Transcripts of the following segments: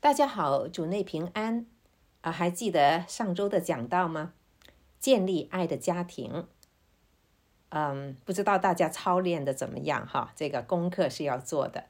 大家好，主内平安还记得上周的讲道吗？建立爱的家庭。不知道大家操练的怎么样哈？这个功课是要做的，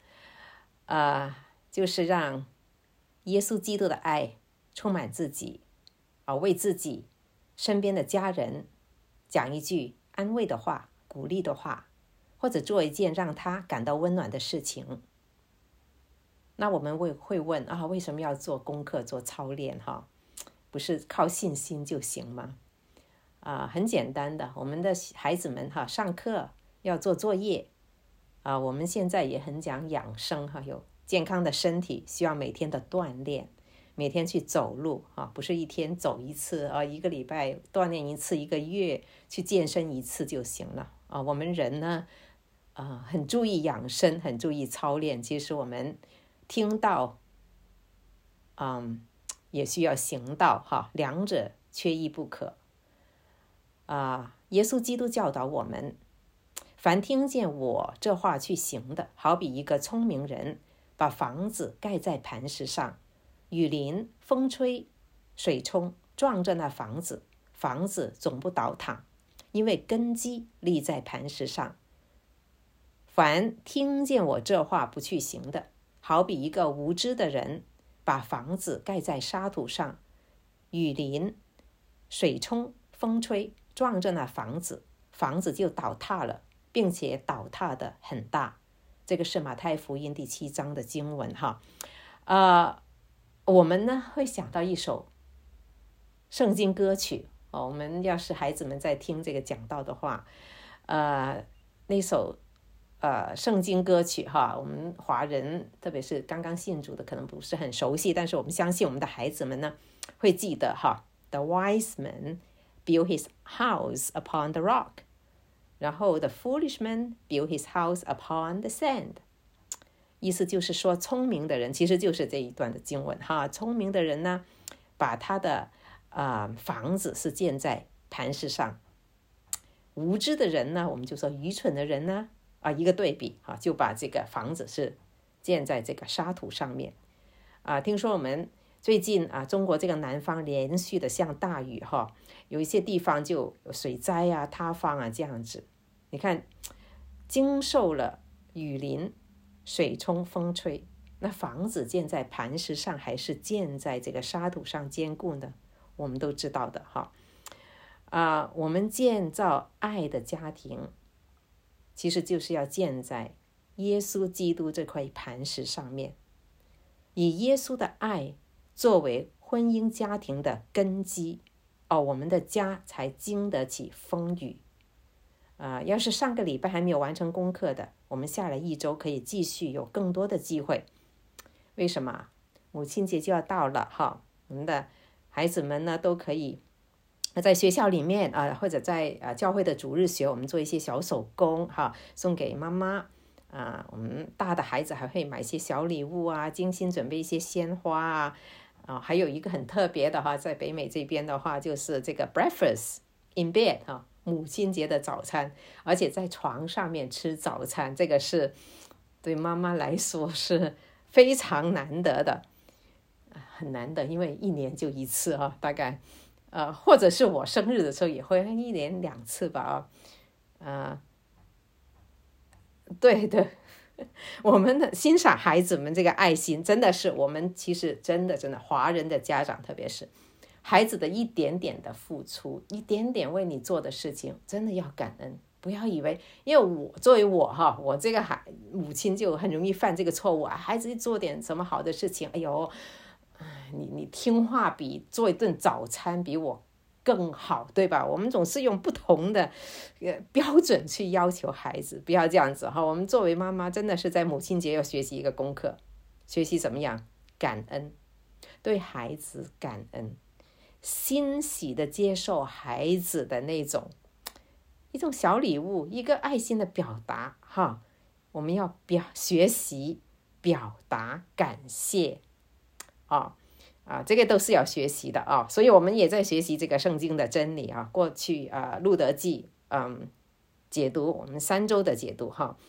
就是让耶稣基督的爱充满自己，为自己身边的家人讲一句安慰的话、鼓励的话，或者做一件让他感到温暖的事情。那我们会问为什么要做功课、做操练哈？不是靠信心就行吗？很简单的，我们的孩子们上课要做作业我们现在也很讲养生有健康的身体，需要每天的锻炼，每天去走路不是一天走一次一个礼拜锻炼一次，一个月去健身一次就行了我们人呢很注意养生，很注意操练。其实我们听到也需要行道两者缺一不可耶稣基督教导我们，凡听见我这话去行的，好比一个聪明人把房子盖在磐石上，雨淋风吹水冲，撞着那房子，房子总不倒塌，因为根基立在磐石上。凡听见我这话不去行的，好比一个无知的人把房子盖在沙土上，雨淋水冲风吹，撞着那房子，房子就倒塌了，并且倒塌的很大。这个是马太福音第7章的经文我们呢会想到一首圣经歌曲我们要是孩子们在听这个讲道的话那首圣经歌曲我们华人特别是刚刚信主的可能不是很熟悉，但是我们相信我们的孩子们呢会记得The wise man built his house upon the rock， 然后 the foolish man built his house upon the sand。 意思就是说聪明的人，其实就是这一段的经文聪明的人呢把他的房子是建在磐石上，无知的人呢，我们就说愚蠢的人呢一个对比就把这个房子是建在这个沙土上面听说我们最近中国这个南方连续的下大雨有一些地方就有水灾塌方这样子。你看经受了雨淋水冲风吹，那房子建在磐石上还是建在这个沙土上坚固呢？我们都知道的我们建造爱的家庭其实就是要建在耶稣基督这块磐石上面，以耶稣的爱作为婚姻家庭的根基我们的家才经得起风雨要是上个礼拜还没有完成功课的，我们下来一周可以继续有更多的机会。为什么？母亲节就要到了我们的孩子们呢都可以在学校里面或者在教会的主日学，我们做一些小手工送给妈妈我们大的孩子还会买一些小礼物精心准备一些鲜花还有一个很特别的在北美这边的话，就是这个 breakfast in bed 母亲节的早餐，而且在床上面吃早餐，这个是对妈妈来说是非常难得的，很难得，因为一年就一次大概或者是我生日的时候也会一年2次吧对的，我们的欣赏孩子们这个爱心，真的是我们其实真的华人的家长，特别是孩子的一点点的付出，一点点为你做的事情，真的要感恩。不要以为，因为作为我这个母亲就很容易犯这个错误孩子做点什么好的事情，哎呦你听话比做一顿早餐比我更好，对吧？我们总是用不同的标准去要求孩子，不要这样子我们作为妈妈真的是在母亲节要学习一个功课，学习怎么样感恩，对孩子感恩，欣喜的接受孩子的那种一种小礼物，一个爱心的表达我们要学习表达感谢这个都是要学习的所以我们也在学习这个圣经的真理过去路德记解读，我们3周的解读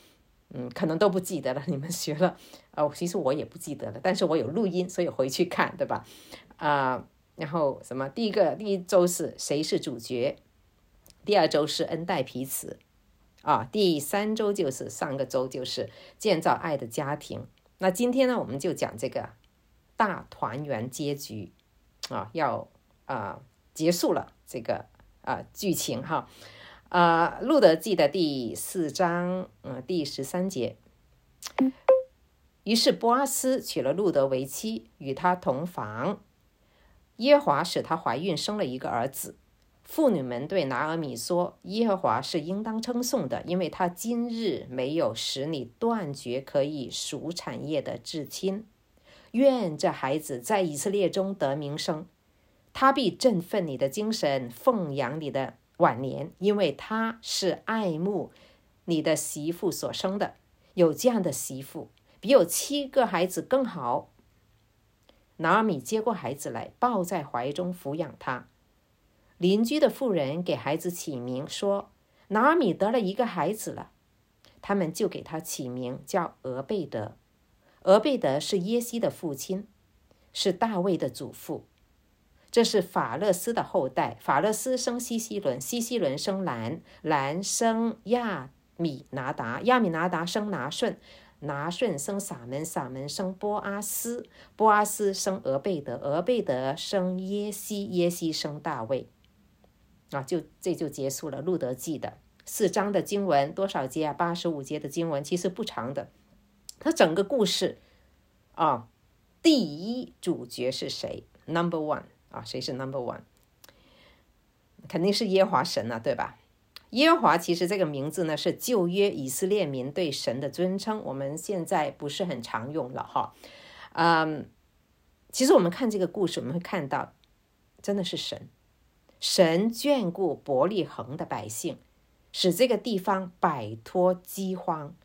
可能都不记得了，你们学了其实我也不记得了，但是我有录音，所以回去看，对吧？然后什么？第一周是谁是主角，第二周是恩待彼此第三周就是上个周就是建造爱的家庭。那今天呢，我们就讲这个大团圆结局要结束了这个剧情哈。路德记的第4章第13节，于是波阿斯娶了路德为妻，与他同房。耶和华使她怀孕，生了一个儿子。妇女们对拿俄米说：耶和华是应当称颂的，因为他今日没有使你断绝可以赎产业的至亲。愿这孩子在以色列中得名声，他必振奋你的精神，奉养你的晚年，因为他是爱慕你的媳妇所生的。有这样的媳妇，比有7个孩子更好。拿俄米接过孩子来，抱在怀中抚养他。邻居的妇人给孩子起名说：拿俄米得了一个孩子了。他们就给他起名叫俄贝德。俄贝德是耶西的父亲，是大卫的祖父。这是法勒斯的后代，法勒斯生西西伦，西西伦生兰，兰生亚米拿达，亚米拿达生拿顺，拿顺生撒门，撒门生波阿斯，波阿斯生俄贝德，俄贝德生耶西，耶西生大卫。这就结束了路德记的4章的经文。多少节啊？85节的经文，其实不长的。它整个故事第一主角是谁 ？Number one 谁是 Number one？ 肯定是耶和华神对吧？耶和华其实这个名字呢，是旧约以色列民对神的尊称，我们现在不是很常用了哈。其实我们看这个故事，我们会看到真的是神眷顾伯利恒的百姓，使这个地方摆脱饥荒，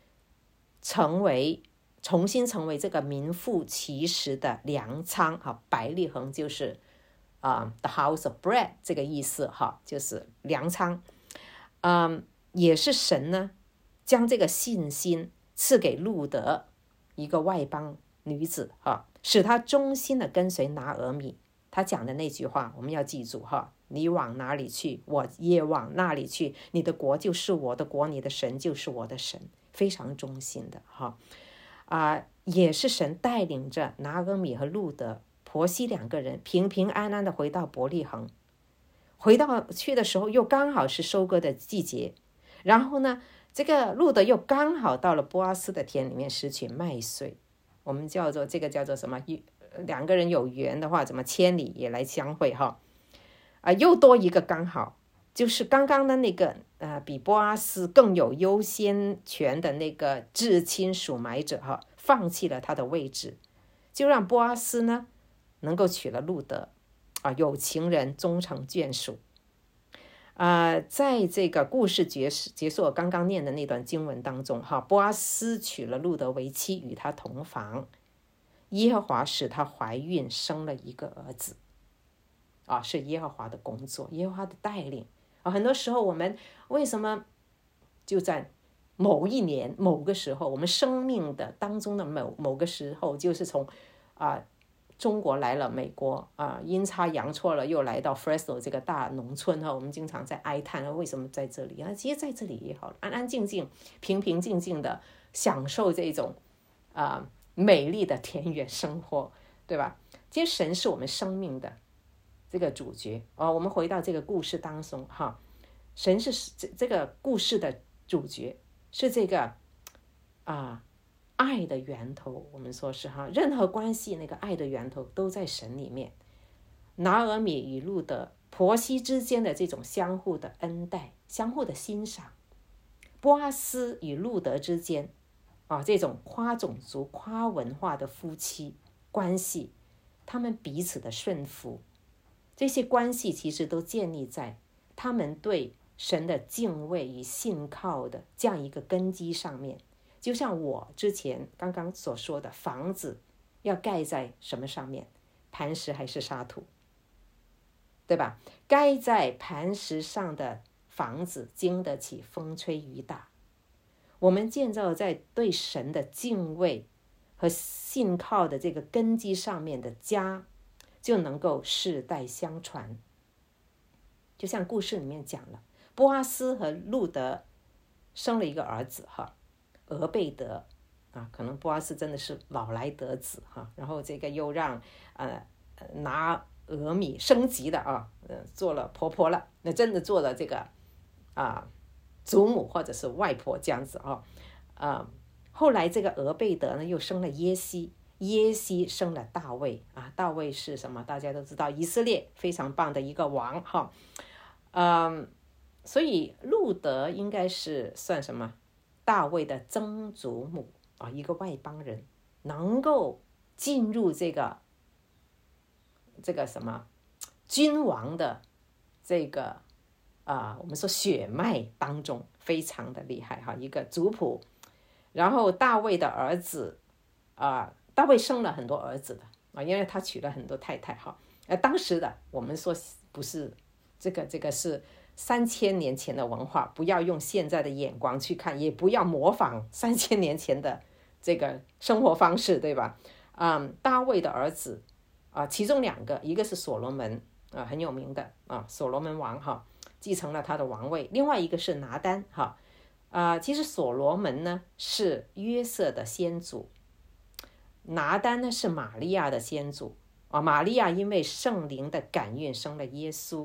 重新成为这个名副其实的粮仓伯利恒就是the house of bread 这个意思就是粮仓。也是神呢将这个信心赐给路德，一个外邦女子使她忠心的跟随拿俄米。他讲的那句话我们要记住你往哪里去，我也往那里去，你的国就是我的国，你的神就是我的神，非常忠心的也是神带领着拿俄米和路德婆媳2个人平平安安的回到伯利恒。回到去的时候又刚好是收割的季节，然后呢这个路德又刚好到了波阿斯的田里面拾取麦穗。我们叫做什么，2个人有缘的话怎么千里也来相会又多一个刚好，就是刚刚的那个比波阿斯更有优先权的那个至亲属买者放弃了他的位置，就让波阿斯呢能够娶了路德有情人终成眷属。在这个故事结束我刚刚念的那段经文当中波阿斯娶了路德为妻，与他同房。耶和华使她怀孕，生了一个儿子是耶和华的工作，耶和华的带领很多时候我们为什么就在某一年某个时候，我们生命的当中的某个时候，就是从中国来了美国阴差阳错了又来到 Fresno 这个大农村我们经常在哀叹为什么在这里其实在这里也好，安安静静平平静静的享受这种美丽的田园生活，对吧？其实神是我们生命的这个主角我们回到这个故事当中神是这个故事的主角，是这个爱的源头。我们说是任何关系那个爱的源头都在神里面。拿俄米与路德婆媳之间的这种相互的恩待，相互的欣赏。波阿斯与路德之间这种跨种族跨文化的夫妻关系，他们彼此的顺服，这些关系其实都建立在他们对神的敬畏与信靠的这样一个根基上面。就像我之前刚刚所说的，房子要盖在什么上面？磐石还是沙土，对吧？盖在磐石上的房子经得起风吹雨打。 我们建造在对神的敬畏和信靠的这个根基上面的家，就能够世代相传。就像故事里面讲了，波阿斯和路德生了一个儿子俄贝德可能波阿斯真的是老来得子然后这个又让拿俄米升级的做了婆婆了，那真的做了这个祖母或者是外婆这样子后来这个俄贝德呢又生了耶西，耶西生了大卫大卫是什么？大家都知道，以色列非常棒的一个王所以路德应该是算什么？大卫的曾祖母一个外邦人能够进入这个什么君王的这个我们说血脉当中，非常的厉害一个族谱。然后大卫的儿子大卫生了很多儿子的因为他娶了很多太太当时的我们说不是这个是3000年前的文化，不要用现在的眼光去看，也不要模仿3000年前的这个生活方式，对吧？大卫的儿子其中2个，一个是所罗门很有名的所罗门王继承了他的王位，另外一个是拿单其实所罗门呢是约瑟的先祖，拿单呢是玛利亚的先祖玛利亚因为圣灵的感孕生了耶稣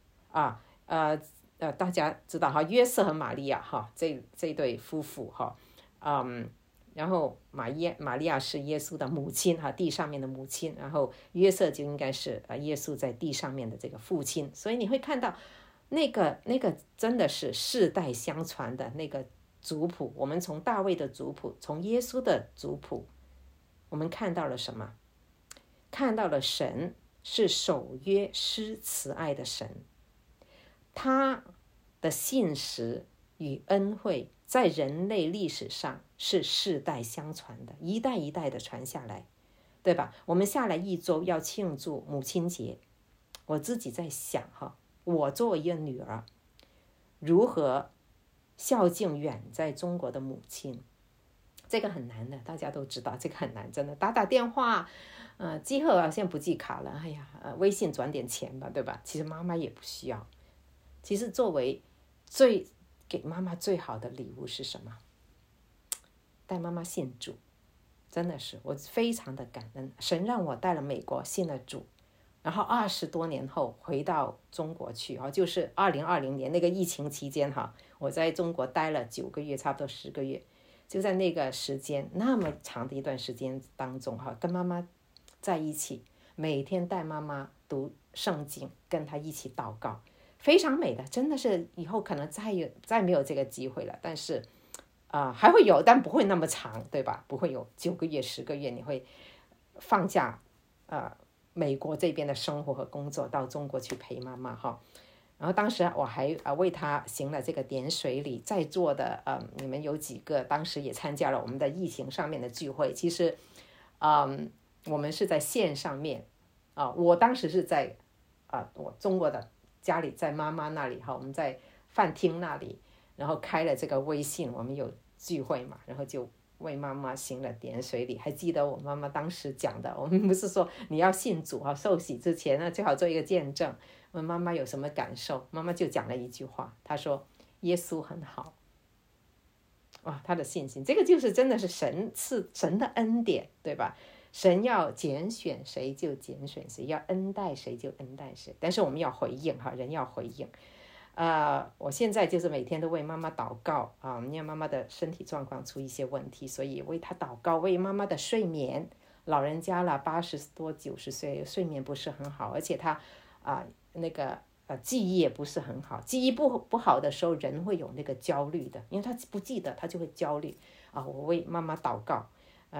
大家知道约瑟和玛利亚这对夫妇然后玛利亚是耶稣的母亲地上面的母亲，然后约瑟就应该是耶稣在地上面的这个父亲，所以你会看到那个真的是世代相传的那个族谱。我们从大卫的族谱，从耶稣的族谱，我们看到了什么？看到了神是守约施慈爱的神，他的信实与恩惠在人类历史上是世代相传的，一代一代的传下来，对吧？我们下来1周要庆祝母亲节，我自己在想我作为一个女儿，如何孝敬远在中国的母亲，这个很难的，大家都知道这个很难，真的打电话寄贺现在不寄卡了，微信转点钱吧，对吧？其实妈妈也不需要。其实作为给妈妈最好的礼物是什么？带妈妈信主，真的是我非常的感恩，神让我带了美国信了主，然后20多年后回到中国去就是2020年那个疫情期间我在中国待了9个月，差不多10个月，就在那个时间那么长的一段时间当中跟妈妈在一起，每天带妈妈读圣经，跟她一起祷告，非常美的，真的是以后可能再没有这个机会了，但是还会有，但不会那么长，对吧？不会有9个月10个月，你会放假美国这边的生活和工作，到中国去陪妈妈然后当时我还为她行了这个点水礼，在座的你们有几个当时也参加了我们的疫情上面的聚会，其实我们是在线上面我当时是在我中国的家里，在妈妈那里我们在饭厅那里，然后开了这个微信，我们有聚会嘛，然后就为妈妈行了点水礼。还记得我妈妈当时讲的，我们不是说你要信主受洗之前呢，最好做一个见证。问妈妈有什么感受，妈妈就讲了一句话，她说耶稣很好。哇，她的信心，这个就是真的是神的恩典，对吧？神要拣选谁就拣选谁，要恩待谁就恩待谁，但是我们要回应人要回应。我现在就是每天都为妈妈祷告因为妈妈的身体状况出一些问题，所以为她祷告，为妈妈的睡眠，老人家了80多90岁，睡眠不是很好，而且她记忆也不是很好，记忆不好的时候人会有那个焦虑的，因为她不记得，她就会焦虑我为妈妈祷告。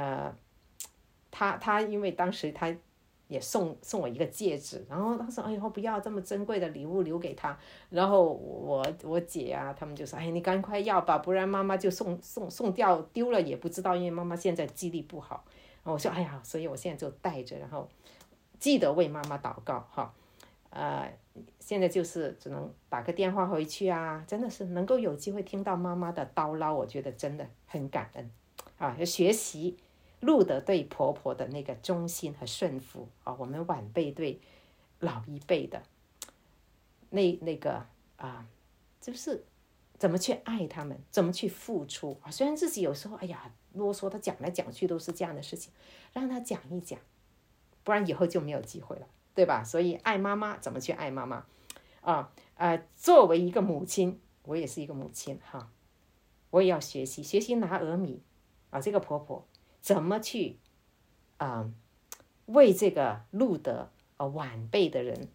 他因为当时他也送我一个戒指，然后他说哎呦不要这么珍贵的礼物留给他，然后我姐他们就说你赶快要吧，不然妈妈就送掉丢了也不知道，因为妈妈现在记忆力不好。然后我说所以我现在就带着，然后记得为妈妈祷告现在就是只能打个电话回去啊，真的是能够有机会听到妈妈的叨唠，我觉得真的很感恩啊！要学习路德对婆婆的那个忠心和顺服啊，我们晚辈对老一辈的那个啊，就是怎么去爱他们，怎么去付出啊。虽然自己有时候哎呀啰嗦，他讲来讲去都是这样的事情，让他讲一讲，不然以后就没有机会了，对吧？所以爱妈妈怎么去爱妈妈作为一个母亲，我也是一个母亲哈，我也要学习拿俄米这个婆婆怎么去为这个路德晚辈的人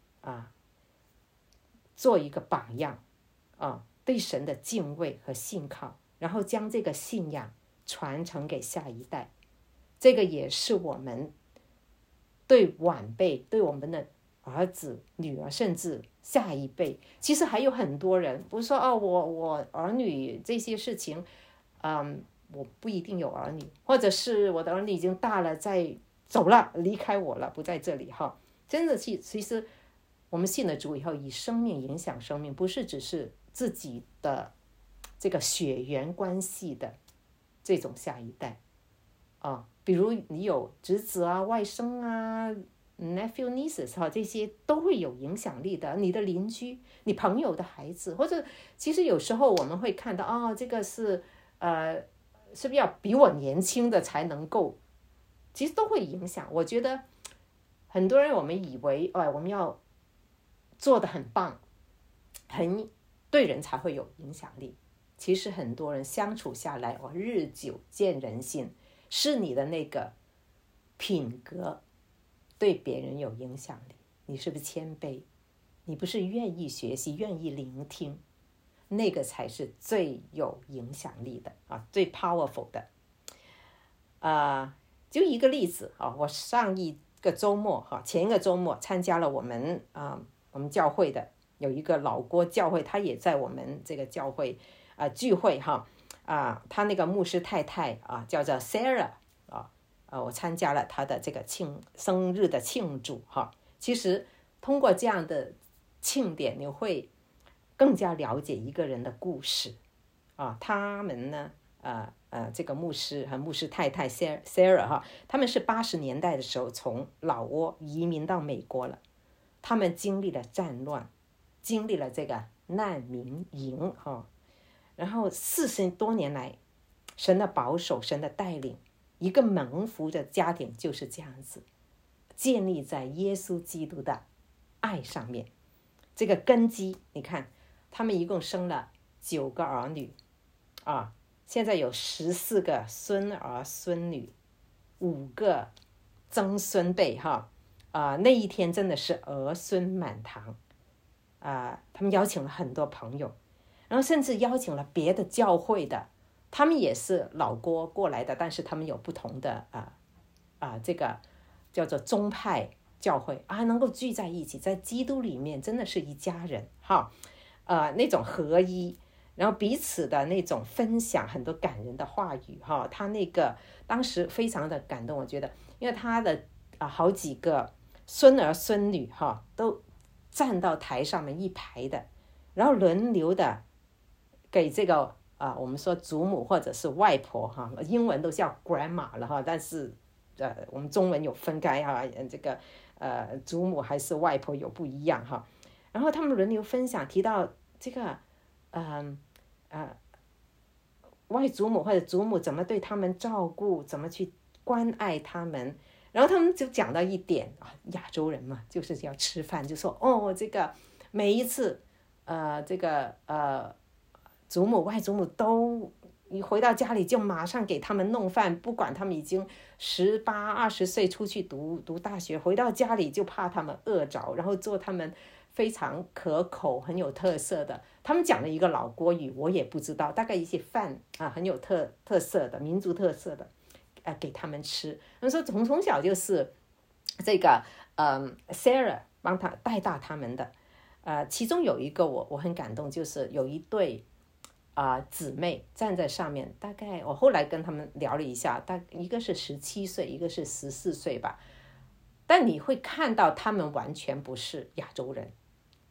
做一个榜样对神的敬畏和信靠，然后将这个信仰传承给下一代。这个也是我们对晚辈，对我们的儿子、女儿，甚至下一辈，其实还有很多人不是说我儿女这些事情，我不一定有儿女，或者是我的儿女已经大了，走了，离开我了，不在这里哈。真的其实我们信了主以后，以生命影响生命，不是只是自己的这个血缘关系的这种下一代比如你有侄子啊、外甥啊、nephew nieces 这些都会有影响力的。你的邻居、你朋友的孩子，或者其实有时候我们会看到这个是是不是要比我年轻的才能够，其实都会影响。我觉得很多人我们以为我们要做得很棒，很对人才会有影响力。其实很多人相处下来日久见人心，是你的那个品格对别人有影响力。你是不是谦卑？你不是愿意学习、愿意聆听，那个才是最有影响力的最 powerful 的。就一个例子我上一个周末前一个周末参加了我们教会的有一个老郭教会，他也在我们这个教会聚会他那个牧师太太叫做 Sarah 我参加了他的这个生日的庆祝其实通过这样的庆典，你会更加了解一个人的故事他们呢这个牧师和牧师太太 Sarah 他们是80年代的时候从老挝移民到美国了。他们经历了战乱，经历了这个难民营然后40多年来神的保守，神的带领，一个蒙福的家庭就是这样子建立在耶稣基督的爱上面。这个根基你看，他们一共生了9个儿女现在有14个孙儿孙女，5个曾孙辈那一天真的是儿孙满堂他们邀请了很多朋友，然后甚至邀请了别的教会的，他们也是老郭过来的，但是他们有不同的这个叫做宗派教会能够聚在一起，在基督里面真的是一家人那种合一，然后彼此的那种分享很多感人的话语他那个当时非常的感动，我觉得因为他的好几个孙儿孙女都站到台上面一排的，然后轮流的给这个我们说祖母或者是外婆英文都叫 grandma 了但是我们中文有分开这个祖母还是外婆有不一样然后他们轮流分享，提到这个外祖母或者祖母怎么对他们照顾，怎么去关爱他们。然后他们就讲到一点亚洲人嘛，就是要吃饭，就说这个每一次这个祖母外祖母都一回到家里就马上给他们弄饭，不管他们已经18、20岁出去读大学，回到家里就怕他们饿着，然后做他们非常可口很有特色的，他们讲了一个老国语我也不知道，大概一些饭很有特色的民族特色的给他们吃。他说从小就是这个Sarah 帮他带大他们的其中有一个我很感动，就是有一对姊妹站在上面，大概我后来跟他们聊了一下，一个是17岁，一个是14岁吧，但你会看到他们完全不是亚洲人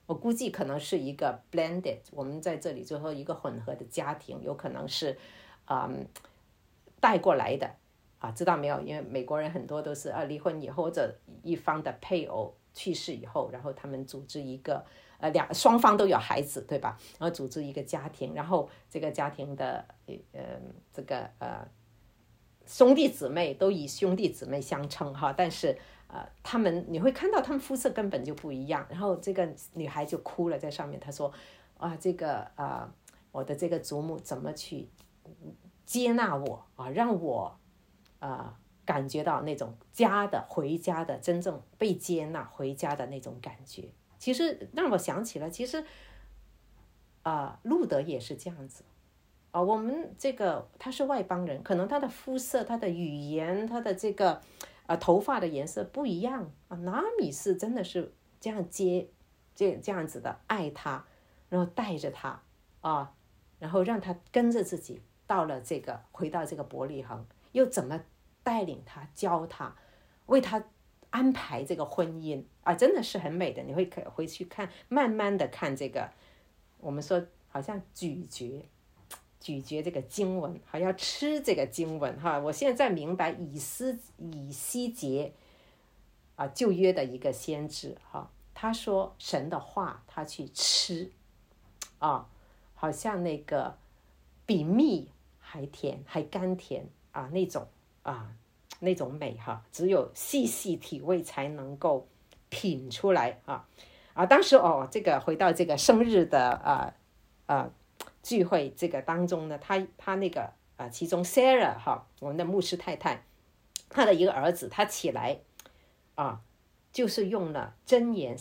我估计可能是一个 blended， 我们在这里最后一个混合的家庭，有可能是带过来的知道没有？因为美国人很多都是离婚以后或者一方的配偶去世以后，然后他们组织一个双方都有孩子，对吧？然后组织一个家庭，然后这个家庭的这个兄弟姊妹都以兄弟姊妹相称哈，但是他们你会看到他们肤色根本就不一样。然后这个女孩就哭了在上面，她说这个我的这个祖母怎么去接纳我让我感觉到那种回家的真正被接纳回家的那种感觉。其实让我想起了，其实路德也是这样子我们这个他是外邦人，可能他的肤色、他的语言、他的这个头发的颜色不一样拿米是真的是这样这样子的爱他，然后带着他然后让他跟着自己回到这个伯利恒，又怎么带领他、教他、为他安排这个婚姻真的是很美的。你会回去看，慢慢的看这个，我们说好像咀嚼这个经文，还要吃这个经文我现在明白以西结旧约的一个先知他说神的话他去吃好像那个比蜜还甜还甘甜那种美只有细细体味才能够品出来当时这个回到这个生日的聚会这个当中呢，他那个其中 Sarah 我们的牧师太太，他的一个儿子他起来就是用了箴言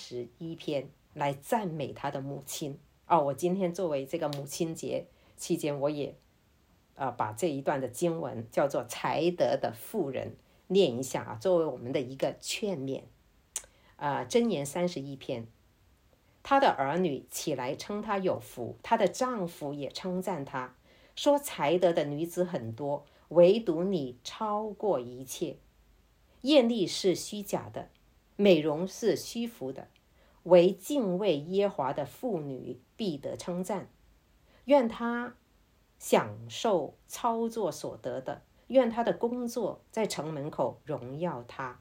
31篇来赞美他的母亲我今天作为这个母亲节期间，我也把这一段的经文叫做才德的妇人念一下作为我们的一个劝勉箴言31篇，她的儿女起来称她有福，她的丈夫也称赞她，说才德的女子很多，唯独你超过一切。艳丽是虚假的，美容是虚浮的，唯敬畏耶和华的妇女必得称赞。愿她享受操作所得的，愿她的工作在城门口荣耀她。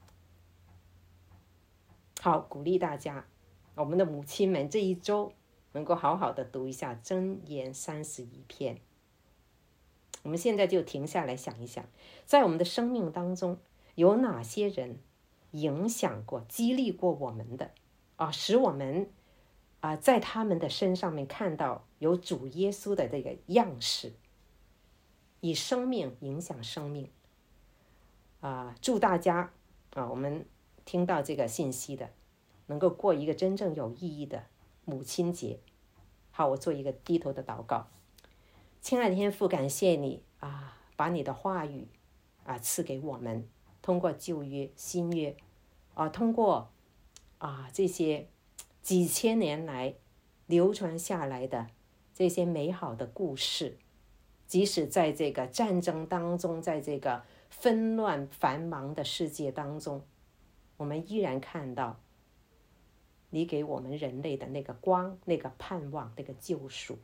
好，鼓励大家，我们的母亲们这一周能够好好的读一下箴言31篇。我们现在就停下来想一想，在我们的生命当中有哪些人影响过、激励过我们的使我们在他们的身上面看到有主耶稣的这个样式，以生命影响生命祝大家我们听到这个信息的能够过一个真正有意义的母亲节。好，我做一个低头的祷告。亲爱的天父，感谢你把你的话语赐给我们，通过旧约新约通过这些几千年来流传下来的这些美好的故事，即使在这个战争当中，在这个纷乱繁忙的世界当中，我们依然看到你给我们人类的那个光、那个盼望、那个救赎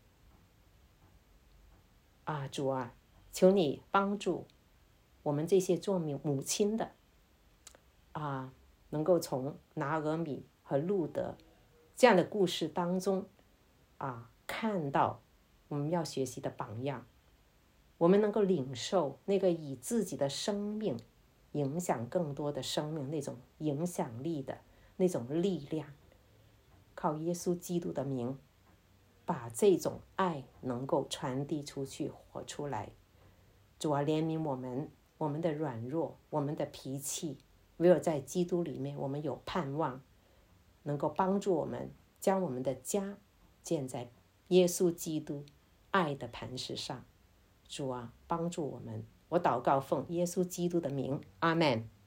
主求你帮助我们这些做母亲的能够从拿俄米和路德这样的故事当中看到我们要学习的榜样，我们能够领受那个以自己的生命影响更多的生命那种影响力的那种力量，靠耶稣基督的名把这种爱能够传递出去、活出来。主怜悯我们的软弱，我们的脾气，唯有在基督里面我们有盼望，能够帮助我们将我们的家建在耶稣基督爱的磐石上。主帮助我们，我祷告奉耶稣基督的名，阿们。